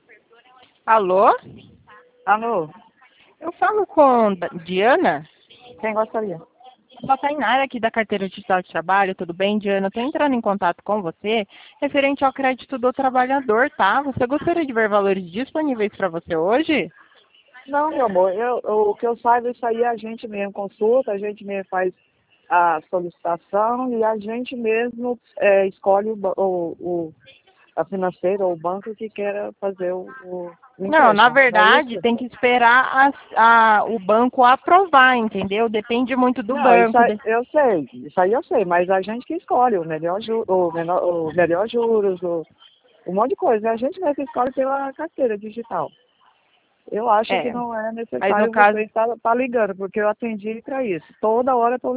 Alô? Alô, Eu falo com Diana? quem gostaria? Sou a Tainara aqui da Carteira Digital de Trabalho, tudo bem, Diana? Estou entrando em contato com você referente ao crédito do trabalhador, tá? Você gostaria de ver valores disponíveis para você hoje? Não, meu amor, o que eu saiba, isso aí a gente mesmo consulta, a gente mesmo faz a solicitação e a gente mesmo escolhe a financeira ou o banco que queira fazer o Não, na empréstimo, não é verdade, isso? tem que esperar o banco aprovar, entendeu? Depende muito do Não, isso banco. aí, eu sei, isso aí eu sei, mas a gente que escolhe o melhor, o melhor juros, um monte de coisa, a gente mesmo escolhe pela carteira digital. Eu acho que É, não é mas no necessário você caso estar ligando, porque eu atendi para isso. Toda hora eu estou